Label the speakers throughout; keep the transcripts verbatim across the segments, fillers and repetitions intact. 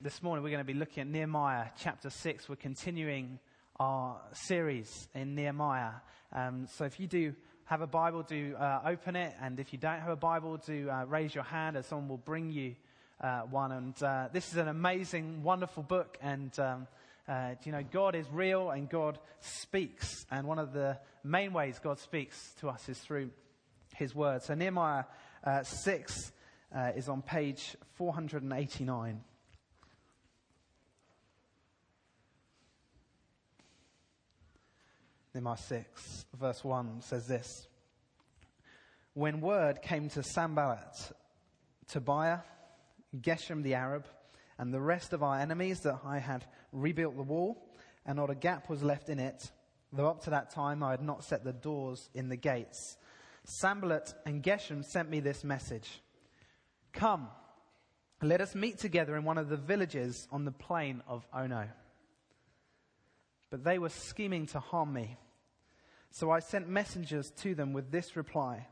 Speaker 1: this morning we're going to be looking at Nehemiah chapter six. We're continuing our series in Nehemiah. Um, so if you do have a Bible, do uh, open it. And if you don't have a Bible, do uh, raise your hand and someone will bring you uh, one. And uh, this is an amazing, wonderful book. And, um, uh, you know, God is real and God speaks. And one of the main ways God speaks to us is through His Word. So Nehemiah uh, six uh, is on page four eighty-nine. Nehemiah six, verse one says this. When word came to Sanballat, Tobiah, Geshem the Arab, and the rest of our enemies that I had rebuilt the wall, and not a gap was left in it, though up to that time I had not set the doors in the gates, Sanballat and Geshem sent me this message. Come, let us meet together in one of the villages on the plain of Ono. But they were scheming to harm me. So I sent messengers to them with this reply.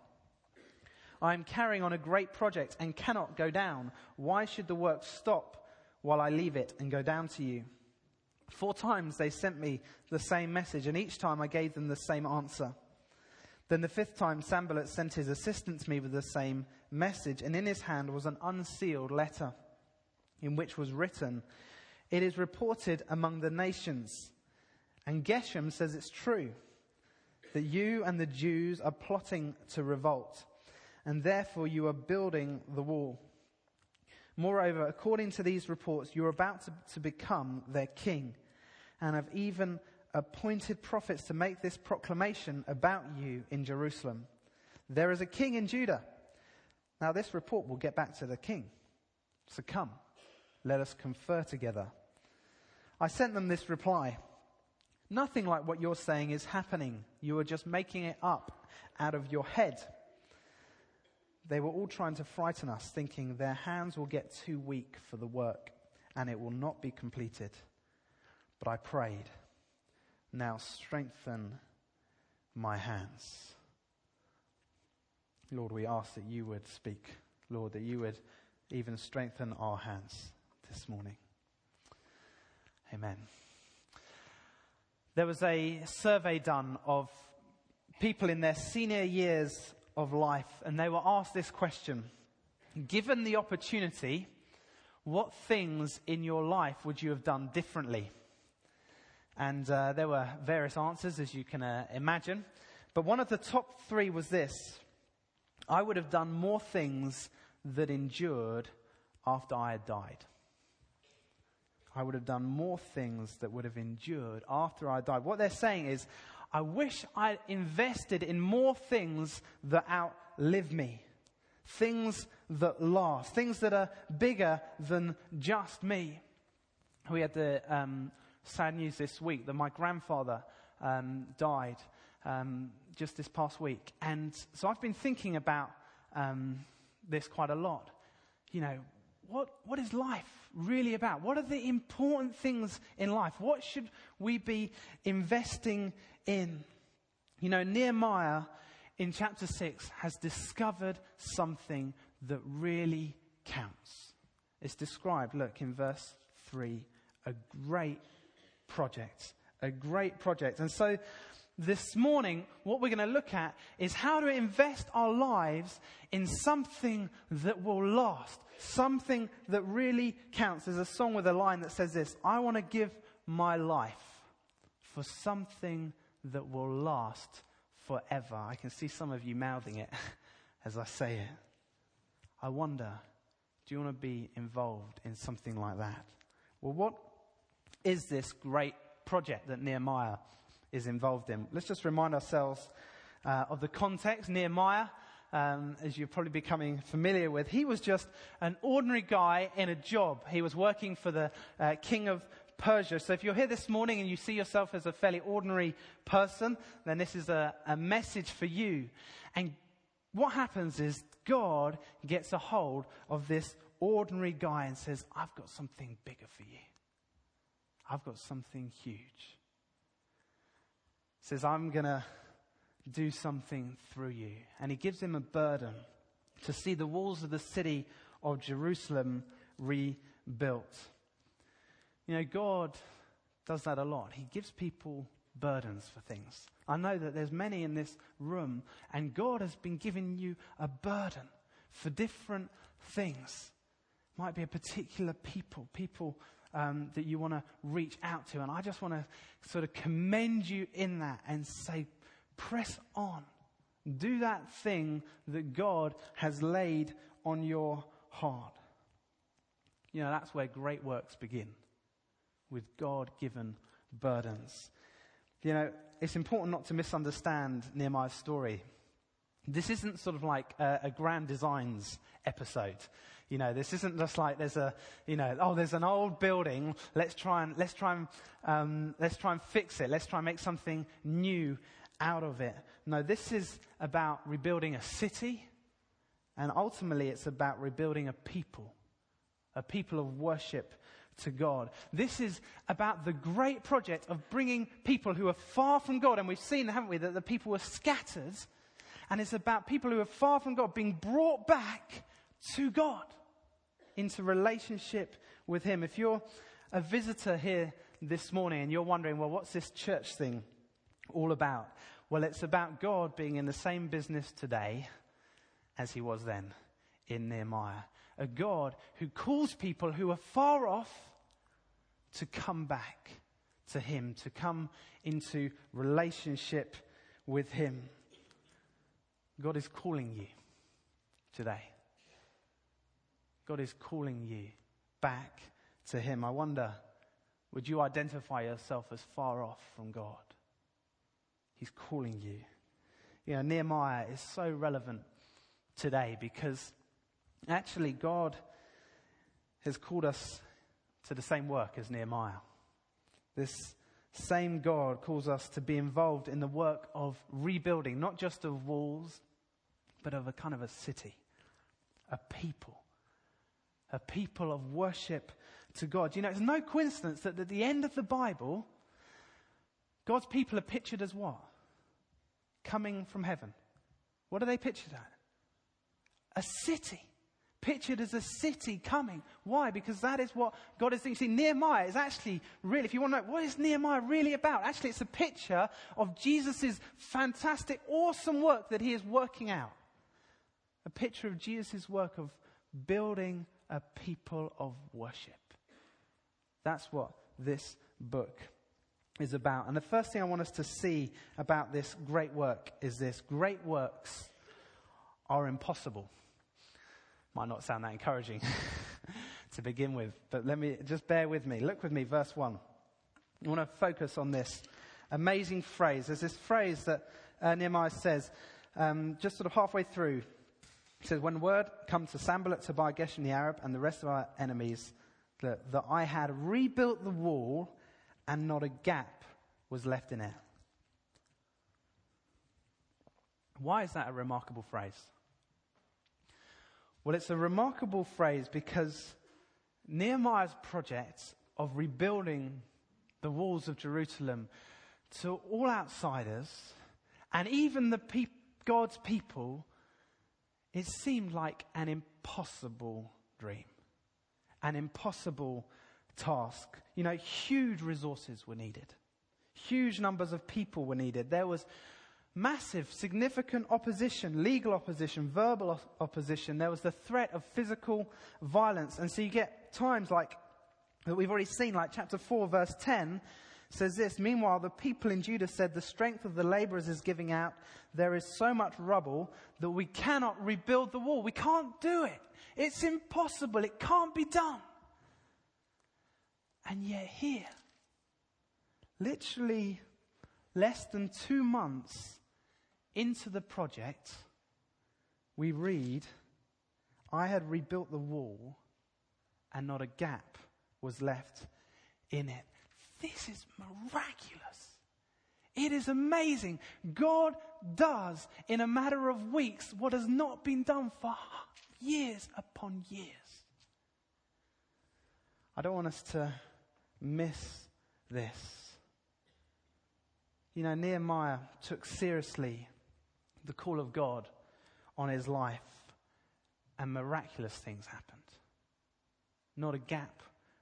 Speaker 1: I am carrying on a great project and cannot go down. Why should the work stop while I leave it and go down to you? Four times they sent me the same message, and each time I gave them the same answer. Then the fifth time Sanballat sent his assistant to me with the same message, and in his hand was an unsealed letter in which was written, "It is reported among the nations." And Geshem says it's true that you and the Jews are plotting to revolt, and therefore you are building the wall. Moreover, according to these reports, you are about to, to become their king, and have even appointed prophets to make this proclamation about you in Jerusalem. There is a king in Judah. Now this report will get back to the king. So come, let us confer together. I sent them this reply. Nothing like what you're saying is happening. You are just making it up out of your head. They were all trying to frighten us, thinking their hands will get too weak for the work and it will not be completed. But I prayed, now strengthen my hands. Lord, we ask that you would speak. Lord, that you would even strengthen our hands this morning. Amen. There was a survey done of people in their senior years of life, and they were asked this question. Given the opportunity, what things in your life would you have done differently? And uh, there were various answers, as you can uh, imagine. But one of the top three was this. I would have done more things that endured after I had died. I would have done more things that would have endured after I died. What they're saying is, I wish I'd invested in more things that outlive me. Things that last. Things that are bigger than just me. We had the um, sad news this week that my grandfather um, died um, just this past week. And so I've been thinking about um, this quite a lot. You know, What what is life really about? What are the important things in life? What should we be investing in? You know, Nehemiah in chapter six has discovered something that really counts. It's described, look, in verse three, a great project. A great project. And so this morning, what we're going to look at is how to invest our lives in something that will last. Something that really counts. There's a song with a line that says this. I want to give my life for something that will last forever. I can see some of you mouthing it as I say it. I wonder, do you want to be involved in something like that? Well, what is this great project that Nehemiah is involved in? Let's just remind ourselves uh, of the context. Nehemiah, um, as you're probably becoming familiar with, he was just an ordinary guy in a job. He was working for the uh, king of Persia. So if you're here this morning and you see yourself as a fairly ordinary person, then this is a, a message for you. And what happens is God gets a hold of this ordinary guy and says, I've got something bigger for you. I've got something huge. Says, I'm going to do something through you. And he gives him a burden to see the walls of the city of Jerusalem rebuilt. You know, God does that a lot. He gives people burdens for things. I know that there's many in this room, and God has been giving you a burden for different things. Might be a particular people, people um, that you want to reach out to. And I just want to sort of commend you in that and say, press on. Do that thing that God has laid on your heart. You know, that's where great works begin, with God-given burdens. You know, it's important not to misunderstand Nehemiah's story. This isn't sort of like a, a Grand Designs episode. You know, this isn't just like there's a, you know, oh, there's an old building. Let's try and let's try and um, let's try and fix it. Let's try and make something new out of it. No, this is about rebuilding a city, and ultimately, it's about rebuilding a people, a people of worship to God. This is about the great project of bringing people who are far from God, and we've seen, haven't we, that the people were scattered, and it's about people who are far from God being brought back to God, into relationship with Him. If you're a visitor here this morning and you're wondering, well, what's this church thing all about? Well, it's about God being in the same business today as He was then in Nehemiah. A God who calls people who are far off to come back to Him, to come into relationship with Him. God is calling you today. God is calling you back to Him. I wonder, would you identify yourself as far off from God? He's calling you. You know, Nehemiah is so relevant today because actually God has called us to the same work as Nehemiah. This same God calls us to be involved in the work of rebuilding, not just of walls, but of a kind of a city, a people. A people of worship to God. You know, it's no coincidence that at the end of the Bible, God's people are pictured as what? Coming from heaven. What are they pictured at? A city. Pictured as a city coming. Why? Because that is what God is doing. See, Nehemiah is actually really, if you want to know, what is Nehemiah really about? Actually, it's a picture of Jesus' fantastic, awesome work that He is working out. A picture of Jesus' work of building a people of worship. That's what this book is about. And the first thing I want us to see about this great work is this. Great works are impossible. Might not sound that encouraging to begin with, but let me, just bear with me. Look with me, verse one. I want to focus on this amazing phrase. There's this phrase that uh, Nehemiah says, um, just sort of halfway through. He says, when word comes to Sanballat, Tobiah, Geshem the Arab, and the rest of our enemies, that, that I had rebuilt the wall and not a gap was left in it. Why is that a remarkable phrase? Well, it's a remarkable phrase because Nehemiah's project of rebuilding the walls of Jerusalem to all outsiders and even the pe- God's people, it seemed like an impossible dream, an impossible task. You know, huge resources were needed. Huge numbers of people were needed. There was massive, significant opposition, legal opposition, verbal op- opposition. There was the threat of physical violence. And so you get times like that we've already seen, like chapter four, verse ten, says this, meanwhile, the people in Judah said, the strength of the laborers is giving out. There is so much rubble that we cannot rebuild the wall. We can't do it. It's impossible. It can't be done. And yet here, literally less than two months into the project, we read, I had rebuilt the wall and not a gap was left in it. This is miraculous. It is amazing. God does in a matter of weeks what has not been done for years upon years. I don't want us to miss this. You know, Nehemiah took seriously the call of God on his life, and miraculous things happened. Not a gap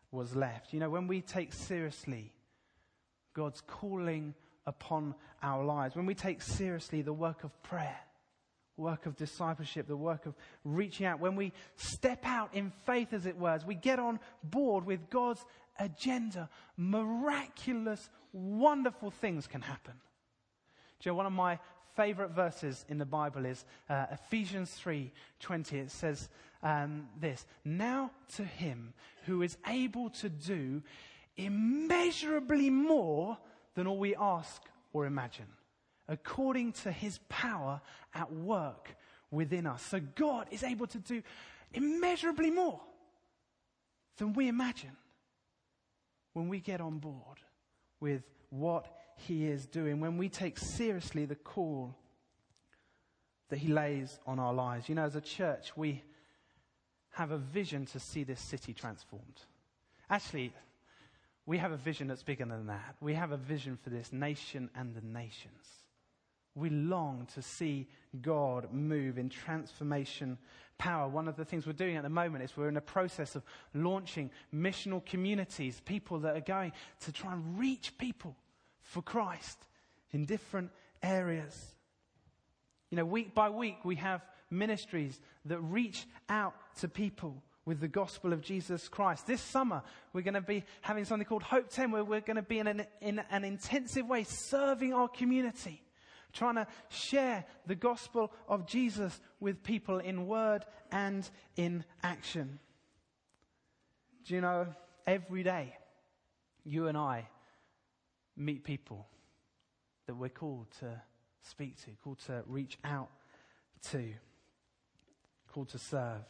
Speaker 1: was left. You know, when we take seriously God's calling upon our lives, when we take seriously the work of prayer, work of discipleship, the work of reaching out, when we step out in faith, as it were, as we get on board with God's agenda, miraculous, wonderful things can happen. Do you know, one of my favorite verses in the Bible is uh, Ephesians three twenty. It says um, this: "Now to him who is able to do immeasurably more than all we ask or imagine, according to his power at work within us." So God is able to do immeasurably more than we imagine when we get on board with what he is doing, when we take seriously the call that he lays on our lives. You know, as a church, we have a vision to see this city transformed. Actually, we have a vision that's bigger than that. We have a vision for this nation and the nations. We long to see God move in transformation power. One of the things we're doing at the moment is we're in a process of launching missional communities, people that are going to try and reach people for Christ in different areas. You know, week by week we have ministries that reach out to people with the gospel of Jesus Christ. This summer we're going to be having something called Hope ten, where we're going to be in an, in an intensive way serving our community, trying to share the gospel of Jesus with people in word and in action. Do you know, every day you and I meet people that we're called to speak to, called to reach out to, called to serve.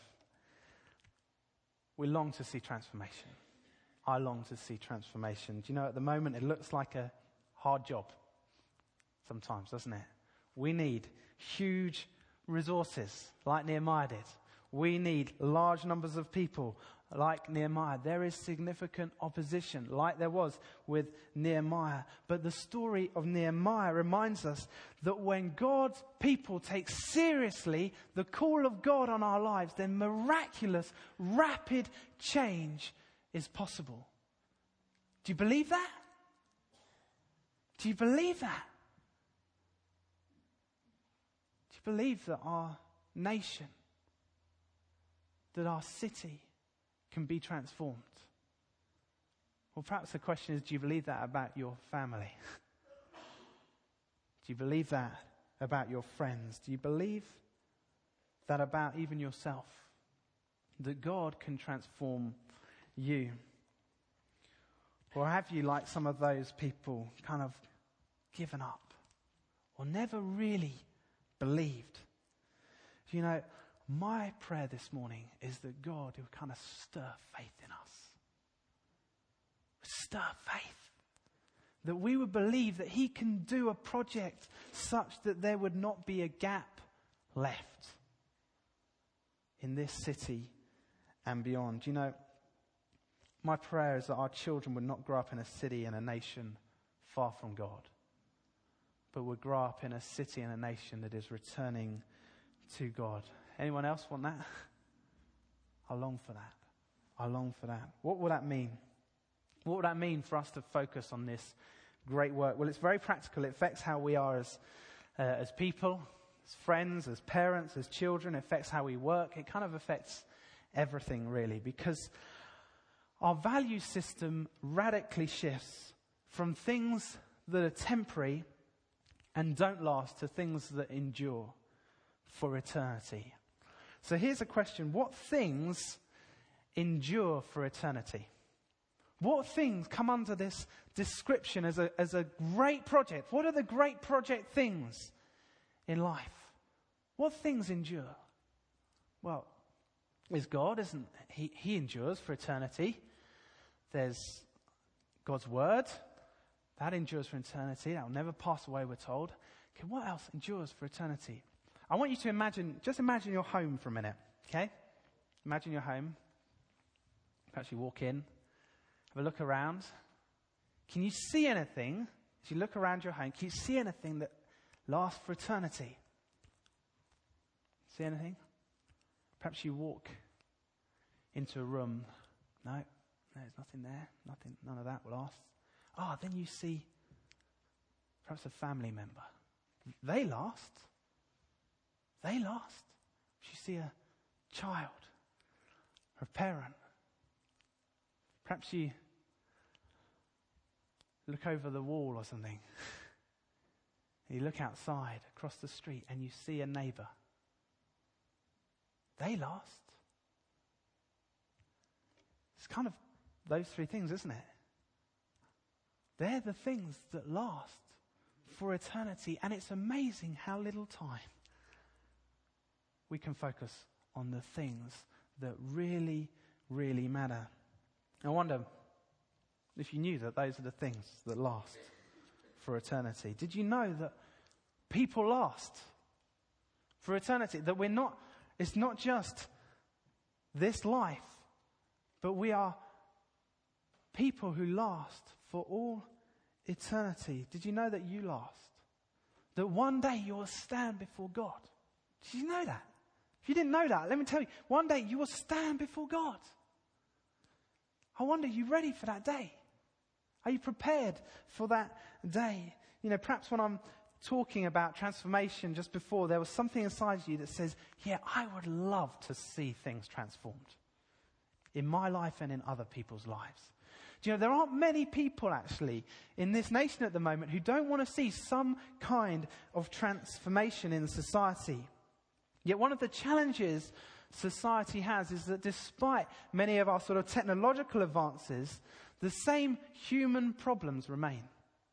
Speaker 1: We long to see transformation. I long to see transformation. Do you know, at the moment it looks like a hard job sometimes, doesn't it? We need huge resources like Nehemiah did. We need large numbers of people like Nehemiah. There is significant opposition like there was with Nehemiah. But the story of Nehemiah reminds us that when God's people take seriously the call of God on our lives, then miraculous, rapid change is possible. Do you believe that? Do you believe that? Do you believe that our nation, that our city can be transformed? Well, perhaps the question is, do you believe that about your family? Do you believe that about your friends? Do you believe that about even yourself? That God can transform you? Or have you, like some of those people, kind of given up or never really believed? You know, my prayer this morning is that God will kind of stir faith in us. Stir faith. That we would believe that he can do a project such that there would not be a gap left in this city and beyond. You know, my prayer is that our children would not grow up in a city and a nation far from God, but would grow up in a city and a nation that is returning to God. Anyone else want that? I long for that. I long for that. What will that mean? What would that mean for us to focus on this great work? Well, it's very practical. It affects how we are as, uh, as people, as friends, as parents, as children. It affects how we work. It kind of affects everything, really, because our value system radically shifts from things that are temporary and don't last to things that endure for eternity. So here's a question. What things endure for eternity? What things come under this description as a, as a great project? What are the great project things in life? What things endure? Well, is God, isn't he? He endures for eternity. There's God's word. That endures for eternity. That will never pass away, we're told. Okay, what else endures for eternity? I want you to imagine, just imagine your home for a minute, okay? Imagine your home. Perhaps you walk in, have a look around. Can you see anything, as you look around your home, can you see anything that lasts for eternity? See anything? Perhaps you walk into a room. No, There's nothing there. Nothing, none of that will last. Ah, then you see perhaps a family member. They last. They last. You see a child or a parent. Perhaps you look over the wall or something. You look outside across the street and you see a neighbour. They last. It's kind of those three things, isn't it? They're the things that last for eternity. And it's amazing how little time we can focus on the things that really, really matter. I wonder if you knew that those are the things that last for eternity. Did you know that people last for eternity? That we're not, it's not just this life, but we are people who last for all eternity. Did you know that you last? That one day you will stand before God. Did you know that? If you didn't know that, let me tell you, one day you will stand before God. I wonder, are you ready for that day? Are you prepared for that day? You know, perhaps when I'm talking about transformation just before, there was something inside you that says, yeah, I would love to see things transformed in my life and in other people's lives. Do you know, there aren't many people actually in this nation at the moment who don't want to see some kind of transformation in society. Yet one of the challenges society has is that despite many of our sort of technological advances, the same human problems remain.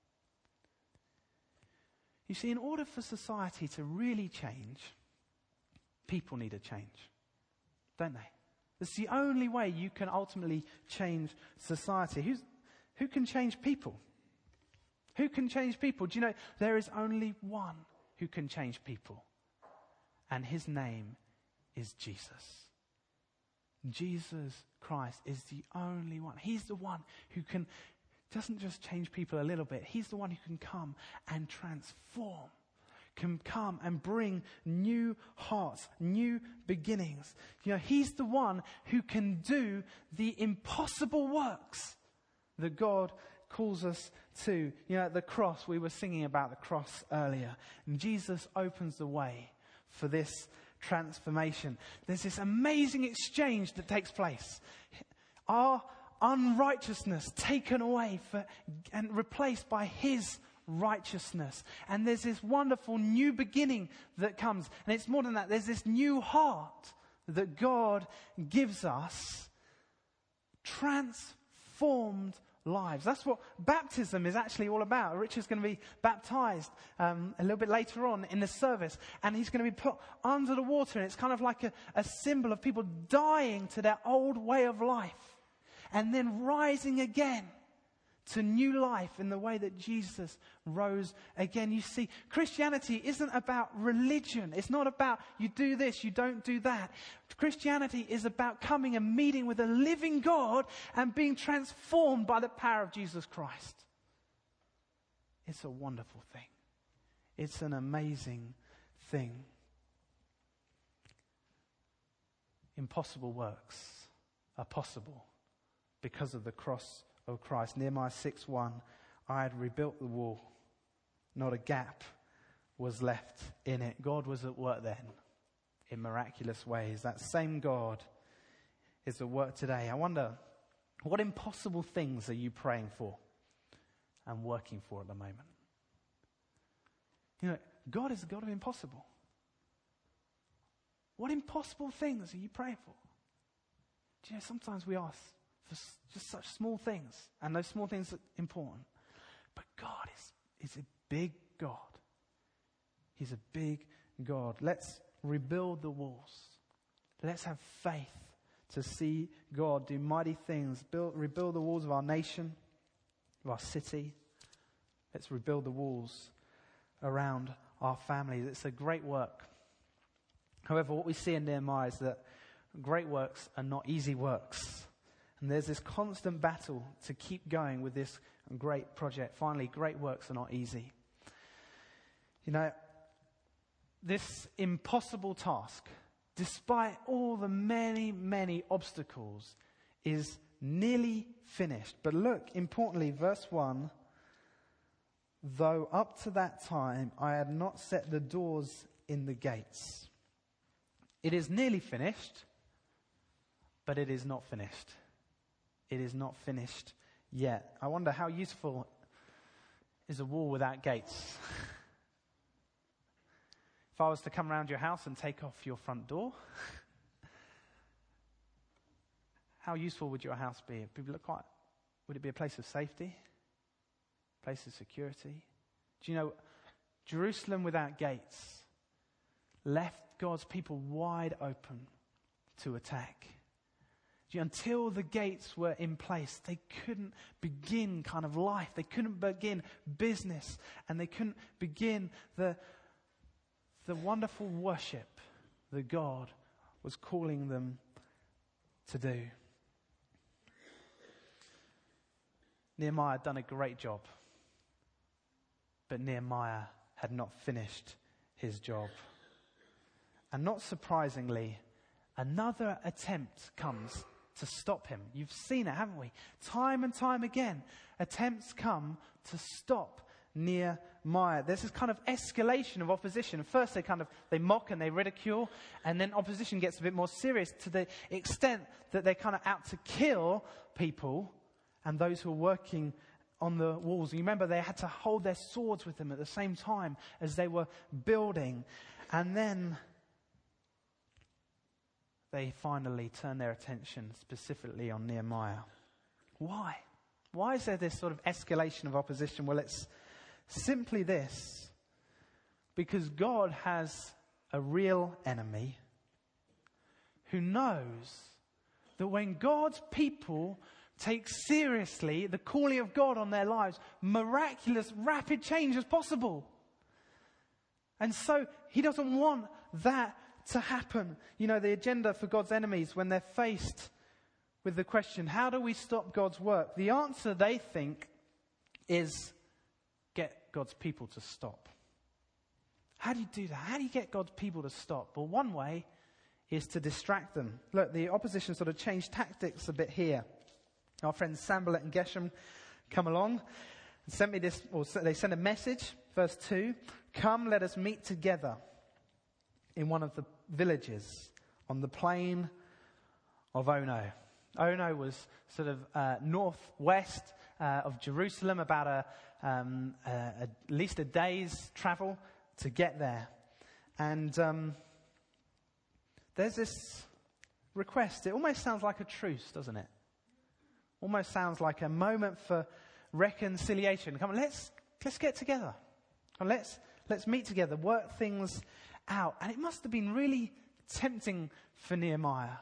Speaker 1: You see, in order for society to really change, people need a change, don't they? It's the only way you can ultimately change society. Who's, who can change people? Who can change people? Do you know, there is only one who can change people. And his name is Jesus. Jesus Christ is the only one. He's the one who can, doesn't just change people a little bit. He's the one who can come and transform. Can come and bring new hearts, new beginnings. You know, he's the one who can do the impossible works that God calls us to. You know, at the cross, we were singing about the cross earlier. And Jesus opens the way for this transformation. There's this amazing exchange that takes place. Our unrighteousness taken away for, and replaced by his righteousness. And there's this wonderful new beginning that comes. And it's more than that. There's this new heart that God gives us. Transformed lives. That's what baptism is actually all about. Richard's going to be baptized um, a little bit later on in the service. And he's going to be put under the water. And it's kind of like a, a symbol of people dying to their old way of life. And then rising again to new life in the way that Jesus rose again. You see, Christianity isn't about religion. It's not about you do this, you don't do that. Christianity is about coming and meeting with a living God and being transformed by the power of Jesus Christ. It's a wonderful thing. It's an amazing thing. Impossible works are possible because of the cross of Christ. Nehemiah six one, I had rebuilt the wall. Not a gap was left in it. God was at work then in miraculous ways. That same God is at work today. I wonder, what impossible things are you praying for and working for at the moment? You know, God is a God of impossible. What impossible things are you praying for? Do you know, sometimes we ask for just such small things, and those small things are important. But God is, is a big God. He's a big God. Let's rebuild the walls. Let's have faith to see God do mighty things. Build, rebuild the walls of our nation, of our city. Let's rebuild the walls around our families. It's a great work. However, what we see in Nehemiah is that great works are not easy works. And there's this constant battle to keep going with this great project. Finally, great works are not easy. You know, this impossible task, despite all the many, many obstacles, is nearly finished. But look, importantly, verse one, though up to that time I had not set the doors in the gates. It is nearly finished, but it is not finished. It is not finished yet. I wonder how useful is a wall without gates. If I was to come around your house and take off your front door, how useful would your house be? Would it, look quite, would it be a place of safety? A place of security? Do you know, Jerusalem without gates left God's people wide open to attack. Do you, until the gates were in place, they couldn't begin kind of life. They couldn't begin business. And they couldn't begin the, the wonderful worship that God was calling them to do. Nehemiah had done a great job, but Nehemiah had not finished his job. And not surprisingly, another attempt comes to stop him. You've seen it, haven't we? Time and time again, attempts come to stop Nehemiah. There's this kind of escalation of opposition. First they kind of, they mock and they ridicule, and then opposition gets a bit more serious to the extent that they're kind of out to kill people and those who are working on the walls. You remember they had to hold their swords with them at the same time as they were building. And then they finally turn their attention specifically on Nehemiah. Why? Why is there this sort of escalation of opposition? Well, it's simply this. Because God has a real enemy who knows that when God's people take seriously the calling of God on their lives, miraculous, rapid change is possible. And so he doesn't want that to happen. You know, the agenda for God's enemies when they're faced with the question, how do we stop God's work? The answer, they think, is get God's people to stop. How do you do that? How do you get God's people to stop? Well, one way is to distract them. Look, the opposition sort of changed tactics a bit here. Our friends Sanballat and Geshem come along and sent me this, or they sent a message, verse two, come, let us meet together in one of the villages on the plain of Ono. Ono was sort of uh, northwest uh, of Jerusalem, about a, um, a, at least a day's travel to get there. And um, there's this request. It almost sounds like a truce, doesn't it? Almost sounds like a moment for reconciliation. Come on, let's let's get together. Come on, let's let's meet together, work things out. And it must have been really tempting for Nehemiah.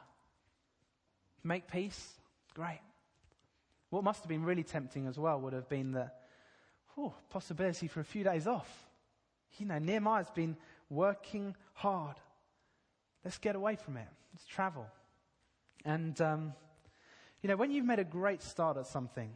Speaker 1: Make peace, great. What must have been really tempting as well would have been the oh, possibility for a few days off. You know, Nehemiah's been working hard. Let's get away from it. Let's travel. And um, you know, when you've made a great start at something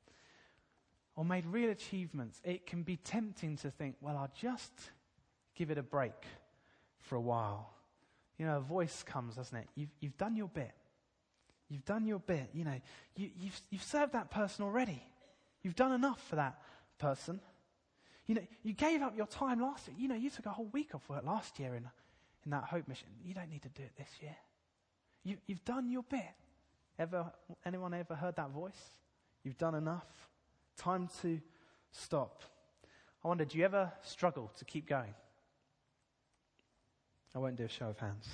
Speaker 1: or made real achievements, it can be tempting to think, well, I'll just give it a break for a while. You know, a voice comes, doesn't it? You've, you've done your bit. You've done your bit. You know, you, you've, you've served that person already. You've done enough for that person. You know, you gave up your time last year. You know, you took a whole week off work last year in, in that Hope mission. You don't need to do it this year. You, you've done your bit. Ever, anyone ever heard that voice? You've done enough. Time to stop. I wonder, do you ever struggle to keep going? I won't do a show of hands.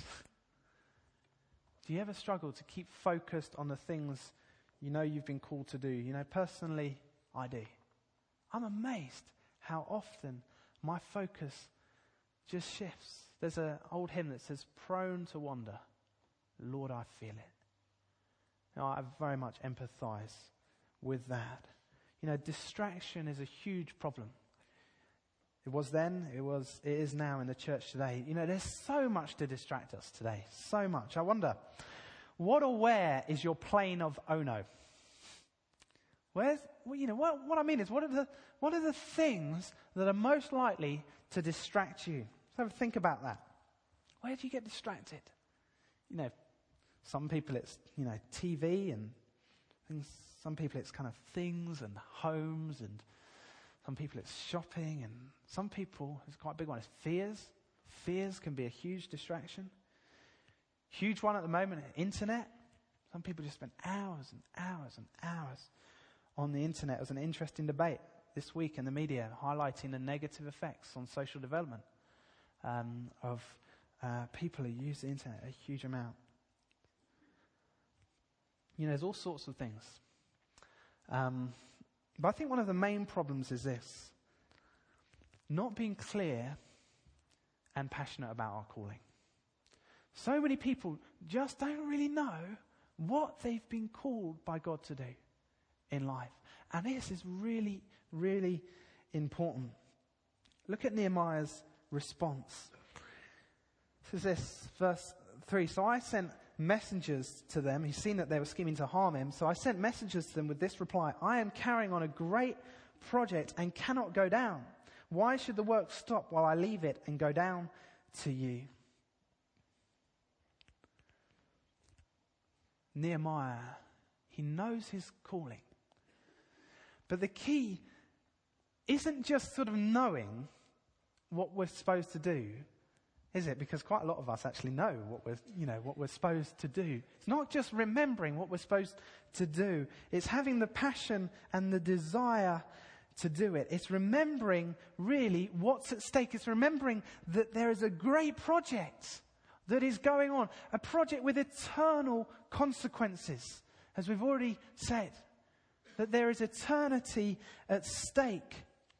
Speaker 1: Do you ever struggle to keep focused on the things you know you've been called to do? You know, personally, I do. I'm amazed how often my focus just shifts. There's an old hymn that says, prone to wander. Lord, I feel it. Now, I very much empathize with that. You know, distraction is a huge problem. It was then, it was, it is now in the church today. You know, there's so much to distract us today. So much. I wonder, what or where is your plane of Ono? Where's, well, you know, what, what I mean is, what are the, what are the things that are most likely to distract you? So think about that. Where do you get distracted? You know, some people it's, you know, T V and Things, some people it's kind of things and homes, and some people it's shopping, and some people, it's quite a big one, it's fears. Fears can be a huge distraction. Huge one at the moment, internet. Some people just spend hours and hours and hours on the internet. There was an interesting debate this week in the media highlighting the negative effects on social development um, of uh, people who use the internet a huge amount. You know, there's all sorts of things. Um, but I think one of the main problems is this: not being clear and passionate about our calling. So many people just don't really know what they've been called by God to do in life. And this is really, really important. Look at Nehemiah's response. This is this, verse three. So I sent messengers to them. He's seen that they were scheming to harm him. So I sent messengers to them with this reply: I am carrying on a great project and cannot go down. Why should the work stop while I leave it and go down to you? Nehemiah, he knows his calling. But the key isn't just sort of knowing what we're supposed to do, is it? Because quite a lot of us actually know what we're, you know, what we're supposed to do. It's not just remembering what we're supposed to do. It's having the passion and the desire to do it. It's remembering really what's at stake. It's remembering that there is a great project that is going on, a project with eternal consequences, as we've already said, that there is eternity at stake.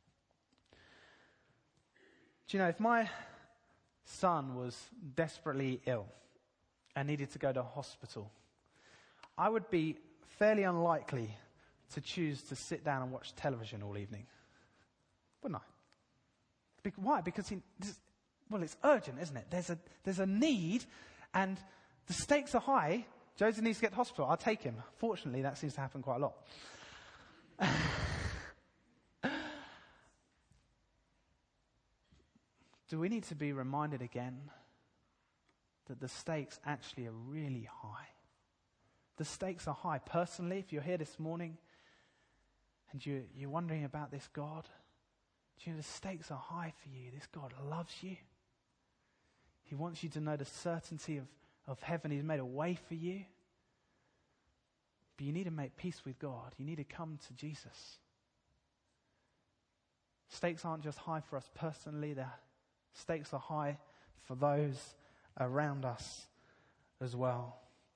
Speaker 1: Do you know, if my son was desperately ill and needed to go to hospital, I would be fairly unlikely to choose to sit down and watch television all evening, wouldn't I? Be- why? Because he, this, well, it's urgent, isn't it? There's a there's a need, and the stakes are high. Joseph needs to get to hospital. I'll take him. Fortunately, that seems to happen quite a lot. Do we need to be reminded again that the stakes actually are really high? The stakes are high. Personally, if you're here this morning and you, you're wondering about this God, do you know the stakes are high for you? This God loves you. He wants you to know the certainty of, of heaven. He's made a way for you. But you need to make peace with God. You need to come to Jesus. Stakes aren't just high for us personally. The stakes are high for those around us as well.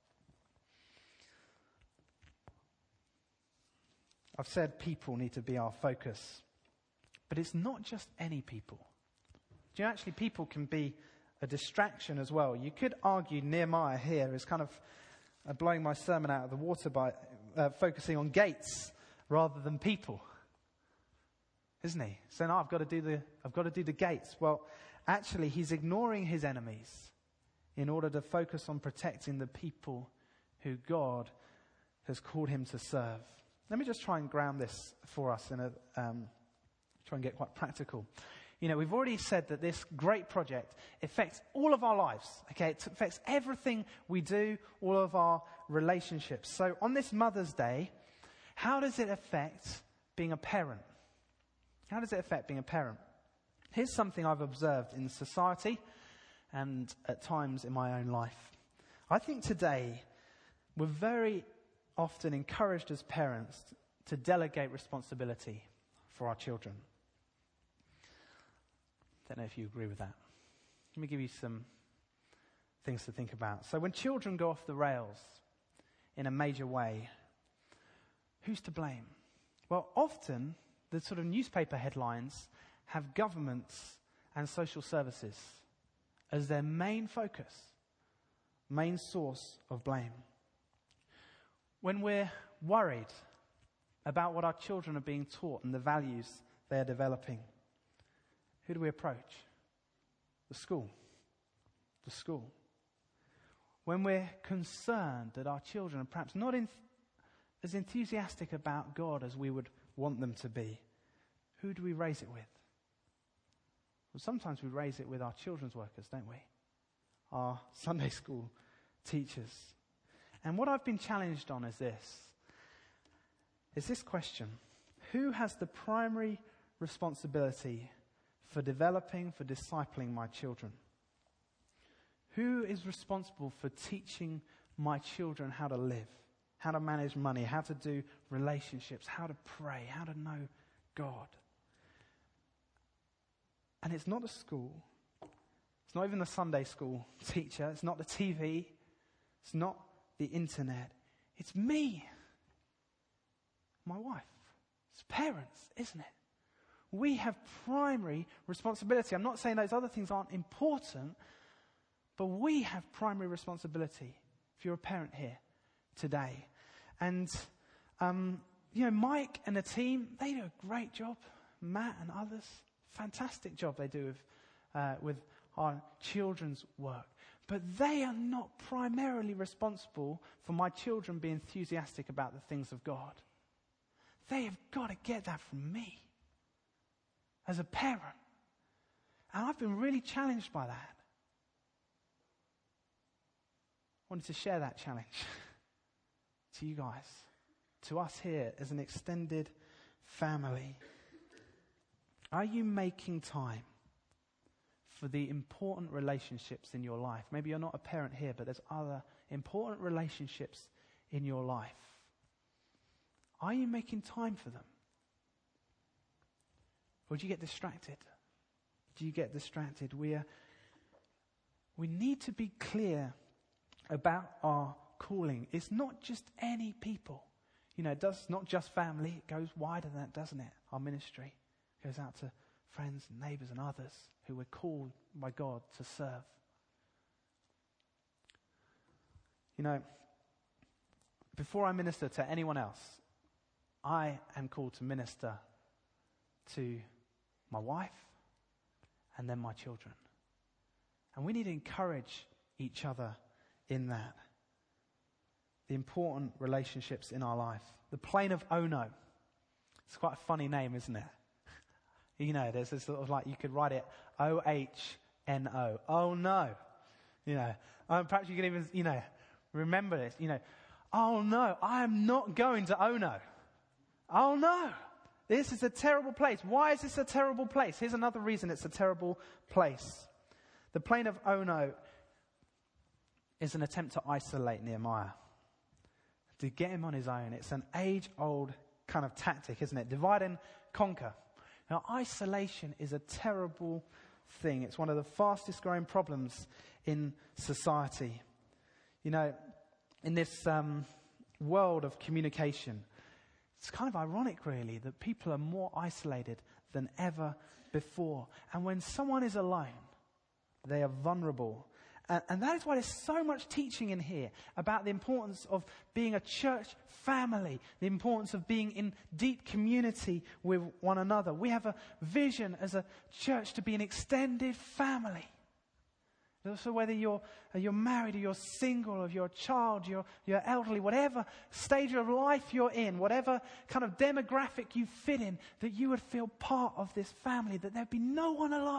Speaker 1: I've said people need to be our focus. But it's not just any people. Do you know, actually, people can be a distraction as well. You could argue Nehemiah here is kind of uh, blowing my sermon out of the water by uh, focusing on gates rather than people, isn't he? Saying, oh, I've got to do the, I've got to do the gates. Well, actually, he's ignoring his enemies in order to focus on protecting the people who God has called him to serve. Let me just try and ground this for us in a um, try and get quite practical. You know, we've already said that this great project affects all of our lives. Okay, it affects everything we do, all of our relationships. So on this Mother's Day, how does it affect being a parent? How does it affect being a parent? Here's something I've observed in society and at times in my own life. I think today we're very often encouraged as parents to delegate responsibility for our children. Don't know if you agree with that. Let me give you some things to think about. So when children go off the rails in a major way, who's to blame? Well, often the sort of newspaper headlines have governments and social services as their main focus, main source of blame. When we're worried about what our children are being taught and the values they are developing, who do we approach? The school. The school. When we're concerned that our children are perhaps not in, as enthusiastic about God as we would want them to be, who do we raise it with? Well, sometimes we raise it with our children's workers, don't we? Our Sunday school teachers. And what I've been challenged on is this, is this question. Who has the primary responsibility for developing, for discipling my children? Who is responsible for teaching my children how to live, how to manage money, how to do relationships, how to pray, how to know God? And it's not the school. It's not even the Sunday school teacher. It's not the T V. It's not the internet. It's me. My wife. It's parents, isn't it? We have primary responsibility. I'm not saying those other things aren't important, but we have primary responsibility if you're a parent here today. And, um, you know, Mike and the team, they do a great job. Matt and others, fantastic job they do with, uh, with our children's work. But they are not primarily responsible for my children being enthusiastic about the things of God. They have got to get that from me as a parent. And I've been really challenged by that. I wanted to share that challenge to you guys, to us here as an extended family. Are you making time for the important relationships in your life? Maybe you're not a parent here, but there's other important relationships in your life. Are you making time for them? Or do you get distracted? Do you get distracted? We are, we need to be clear about our calling. It's not just any people. You know, it does not just family. It goes wider than that, doesn't it? Our ministry goes out to friends and neighbours and others who we're called by God to serve. You know, before I minister to anyone else, I am called to minister to my wife and then my children. And we need to encourage each other in that. The important relationships in our life. The Plain of Ono. It's quite a funny name, isn't it? You know, there's this sort of like, you could write it O H N O. Oh no. You know, um, perhaps you can even, you know, remember this. You know, oh no, I am not going to Ono. Oh no, this is a terrible place. Why is this a terrible place? Here's another reason it's a terrible place. The Plain of Ono is an attempt to isolate Nehemiah, to get him on his own. It's an age-old kind of tactic, isn't it? Divide and conquer. Now, isolation is a terrible thing. It's one of the fastest growing problems in society. You know, in this um, world of communication, it's kind of ironic, really, that people are more isolated than ever before. And when someone is alone, they are vulnerable. And, and that is why there's so much teaching in here about the importance of being a church family, the importance of being in deep community with one another. We have a vision as a church to be an extended family. So whether you're you're married or you're single or you're a child, you're, you're elderly, whatever stage of life you're in, whatever kind of demographic you fit in, that you would feel part of this family, that there'd be no one alone.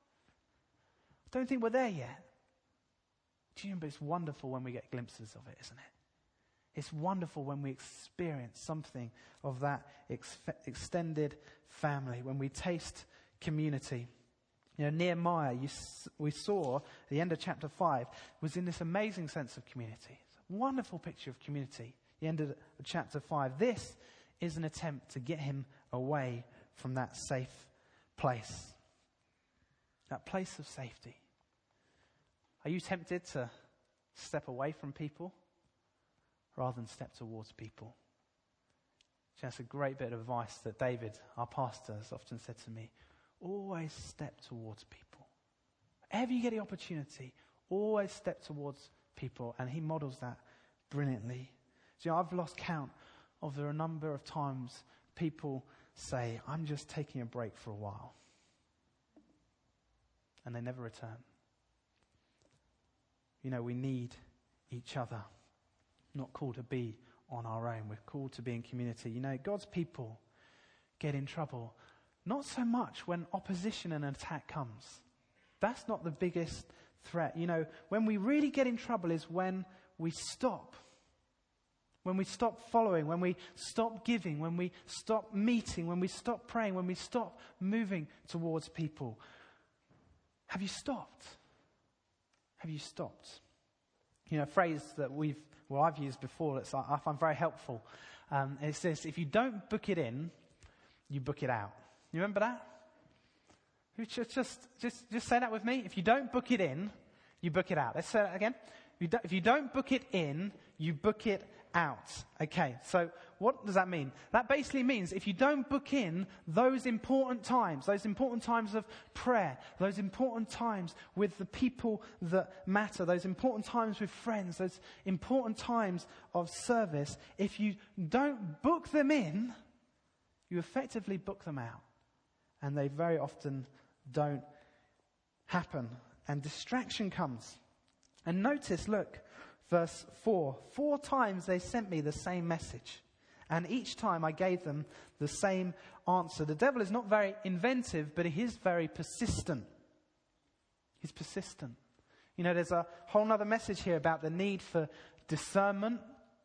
Speaker 1: I don't think we're there yet. Do you know, but it's wonderful when we get glimpses of it, isn't it? It's wonderful when we experience something of that ex- extended family, when we taste community. You know, Nehemiah, you, we saw at the end of chapter five, was in this amazing sense of community. It's a wonderful picture of community. The end of chapter five. This is an attempt to get him away from that safe place. That place of safety. Are you tempted to step away from people rather than step towards people? That's a great bit of advice that David, our pastor, has often said to me. Always step towards people. Whenever you get the opportunity, always step towards people. And he models that brilliantly. So, you know, I've lost count of the number of times people say, I'm just taking a break for a while. And they never return. You know, we need each other. Not called to be on our own. We're called to be in community. You know, God's people get in trouble not so much when opposition and attack comes. That's not the biggest threat. You know, when we really get in trouble is when we stop When we stop following, when we stop giving, when we stop meeting, when we stop praying, when we stop moving towards people. Have you stopped? Have you stopped? You know, a phrase that we've, well, I've used before that I find very helpful. Um, it's this: if you don't book it in, you book it out. You remember that? Just, just, just, just say that with me. If you don't book it in, you book it out. Let's say that again. If you, do, if you don't book it in, you book it out. Okay, so what does that mean? That basically means if you don't book in those important times, those important times of prayer, those important times with the people that matter, those important times with friends, those important times of service, if you don't book them in, you effectively book them out. And they very often don't happen. And distraction comes. And notice, look, verse four. Four times they sent me the same message. And each time I gave them the same answer. The devil is not very inventive, but he is very persistent. He's persistent. You know, there's a whole other message here about the need for discernment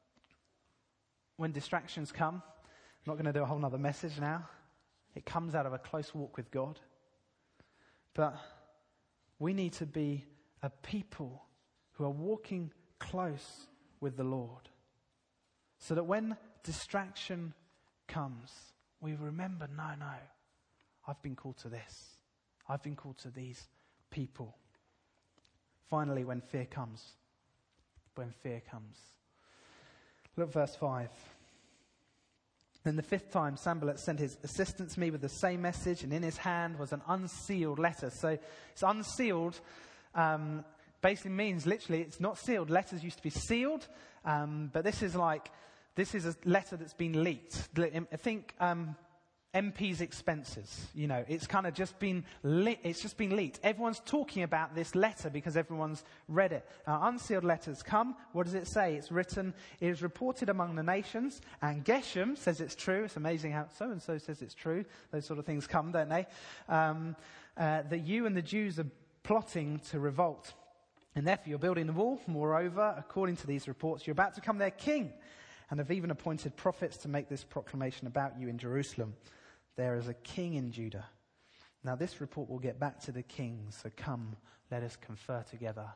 Speaker 1: when distractions come. I'm not going to do a whole other message now. It comes out of a close walk with God. But we need to be a people who are walking close with the Lord, so that when distraction comes, we remember, no, no, I've been called to this. I've been called to these people. Finally, when fear comes, when fear comes. Look, verse five. Then the fifth time, Sanballat sent his assistant to me with the same message, and in his hand was an unsealed letter. So it's unsealed, um, basically means literally it's not sealed. Letters used to be sealed, um, but this is like, this is a letter that's been leaked. I think um, M P's expenses, you know, it's kind of just been le- it's just been leaked. Everyone's talking about this letter because everyone's read it. Uh, unsealed letters come. What does it say? It's written, it is reported among the nations, and Geshem says it's true. It's amazing how so-and-so says it's true. Those sort of things come, don't they? Um, uh, that you and the Jews are plotting to revolt. And therefore you're building the wall. Moreover, according to these reports, you're about to become their king, and have even appointed prophets to make this proclamation about you in Jerusalem. There is a king in Judah. Now this report will get back to the king, so come, let us confer together.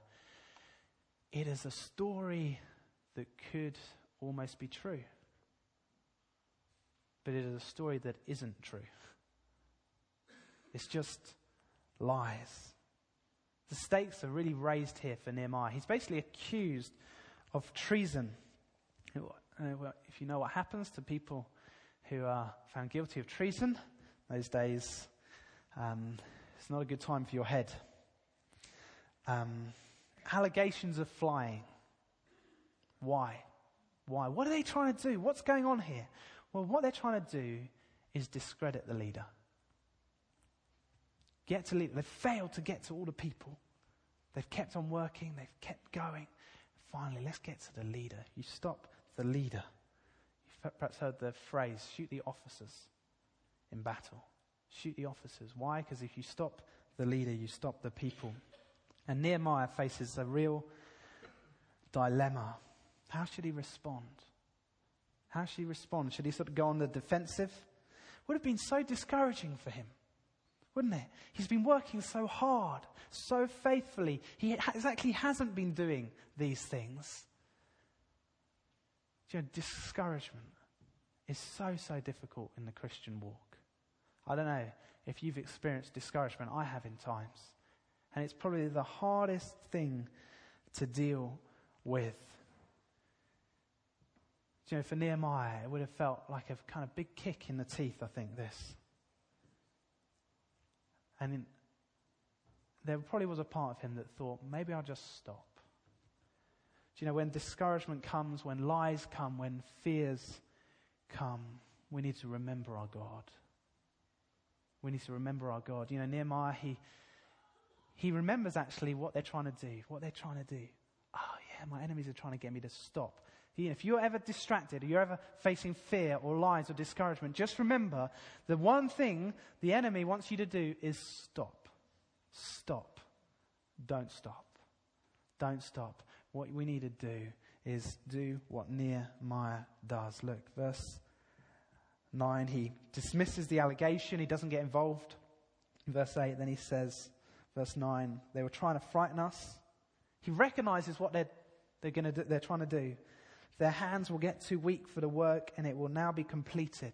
Speaker 1: It is a story that could almost be true. But it is a story that isn't true. It's just lies. The stakes are really raised here for Nehemiah. He's basically accused of treason. If you know what happens to people who are found guilty of treason, those days, um, it's not a good time for your head. Um, allegations are flying. Why? Why? What are they trying to do? What's going on here? Well, what they're trying to do is discredit the leader. Get to lead. They've failed to get to all the people. They've kept on working. They've kept going. Finally, let's get to the leader. You stop the leader. You've perhaps heard the phrase, shoot the officers in battle. Shoot the officers. Why? Because if you stop the leader, you stop the people. And Nehemiah faces a real dilemma. How should he respond? How should he respond? Should he sort of go on the defensive? Would have been so discouraging for him, wouldn't it? He's been working so hard, so faithfully. He exactly hasn't been doing these things. You know, discouragement is so, so difficult in the Christian walk. I don't know if you've experienced discouragement. I have in times. And it's probably the hardest thing to deal with. You know, for Nehemiah, it would have felt like a kind of big kick in the teeth, I think, this. And in, there probably was a part of him that thought, maybe I'll just stop. Do you know, when discouragement comes, when lies come, when fears come, we need to remember our God. We need to remember our God. You know, Nehemiah, he he remembers actually what they're trying to do, what they're trying to do. Oh yeah, my enemies are trying to get me to stop. You know, if you're ever distracted, or you're ever facing fear or lies or discouragement, just remember the one thing the enemy wants you to do is stop. Stop. Don't stop. Don't stop. What we need to do is do what Nehemiah does. Look, verse nine, he dismisses the allegation. He doesn't get involved. Verse eight, then he says, verse nine, they were trying to frighten us. He recognizes what they're, they're, gonna do, they're trying to do. Their hands will get too weak for the work and it will now be completed.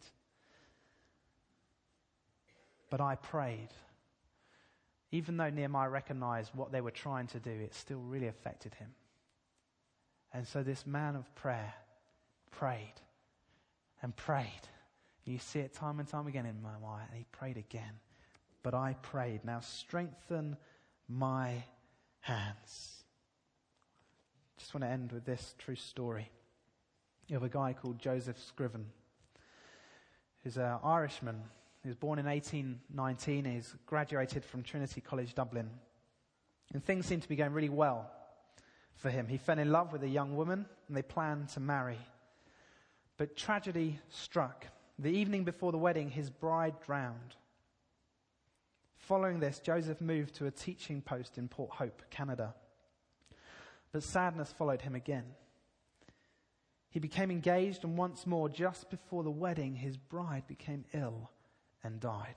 Speaker 1: But I prayed. Even though Nehemiah recognized what they were trying to do, it still really affected him. And so this man of prayer prayed and prayed. You see it time and time again in Nehemiah, and he prayed again. But I prayed. Now strengthen my hands. Just want to end with this true story. You have a guy called Joseph Scriven, who's an Irishman. He was born in eighteen nineteen. He's graduated from Trinity College, Dublin. And things seemed to be going really well for him. He fell in love with a young woman and they planned to marry. But tragedy struck. The evening before the wedding, his bride drowned. Following this, Joseph moved to a teaching post in Port Hope, Canada. But sadness followed him again. He became engaged, and once more, just before the wedding, his bride became ill and died.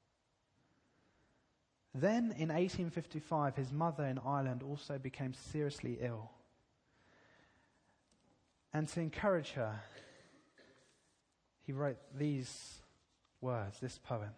Speaker 1: Then, in eighteen fifty-five, his mother in Ireland also became seriously ill. And to encourage her, he wrote these words, this poem.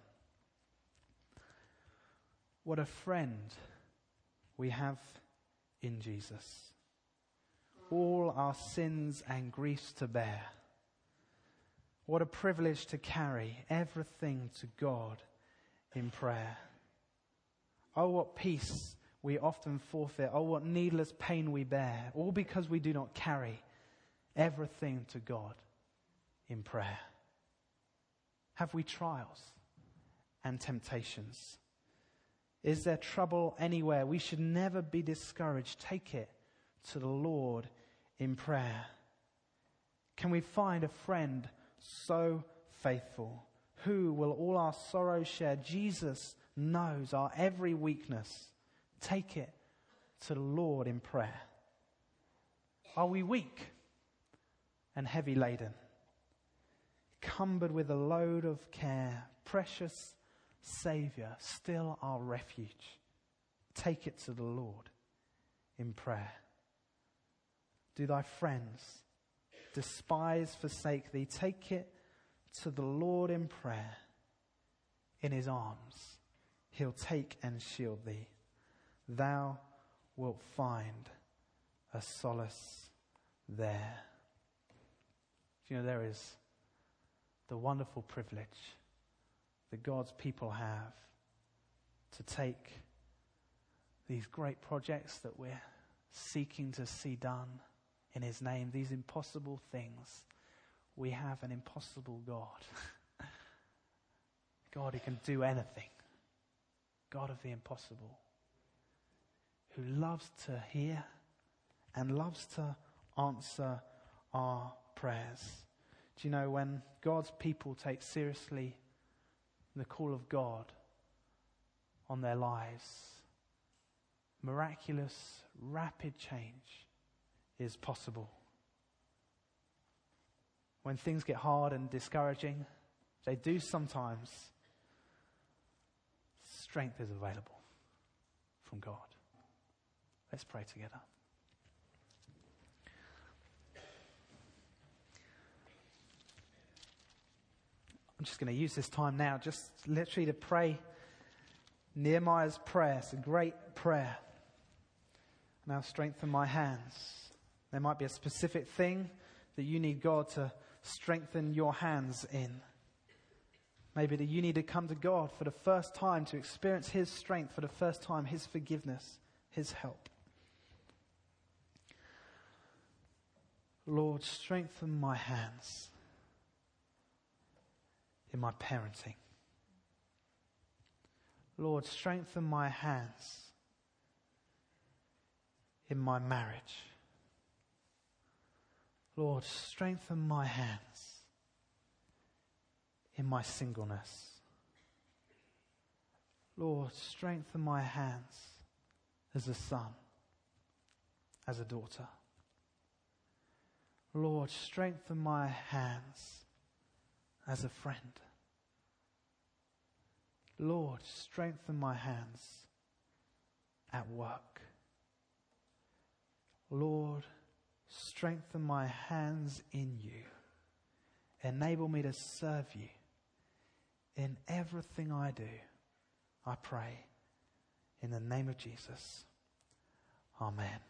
Speaker 1: What a friend we have in Jesus. All our sins and griefs to bear. What a privilege to carry everything to God in prayer. Oh, what peace we often forfeit. Oh, what needless pain we bear. All because we do not carry everything to God in prayer. Have we trials and temptations? Is there trouble anywhere? We should never be discouraged. Take it to the Lord in prayer. Can we find a friend so faithful, who will all our sorrows share? Jesus knows our every weakness. Take it to the Lord in prayer. Are we weak and heavy laden, cumbered with a load of care? Precious Saviour, still our refuge. Take it to the Lord in prayer. Do thy friends despise, forsake thee? Take it to the Lord in prayer. In his arms he'll take and shield thee. Thou wilt find a solace there. You know, there is the wonderful privilege that God's people have to take these great projects that we're seeking to see done in his name, these impossible things. We have an impossible God. God who can do anything. God of the impossible. Who loves to hear and loves to answer our prayers. Do you know, when God's people take seriously the call of God on their lives, miraculous, rapid change is possible. When things get hard and discouraging, they do sometimes, strength is available from God. Let's pray together. I'm just going to use this time now just literally to pray Nehemiah's prayer. It's a great prayer. Now strengthen my hands. There might be a specific thing that you need God to strengthen your hands in. Maybe that you need to come to God for the first time, to experience his strength for the first time, his forgiveness, his help. Lord, strengthen my hands in my parenting. Lord, strengthen my hands in my marriage. Lord, strengthen my hands in my singleness. Lord, strengthen my hands as a son, as a daughter. Lord, strengthen my hands as a friend. Lord, strengthen my hands at work. Lord, strengthen my hands in you. Enable me to serve you in everything I do. I pray in the name of Jesus. Amen.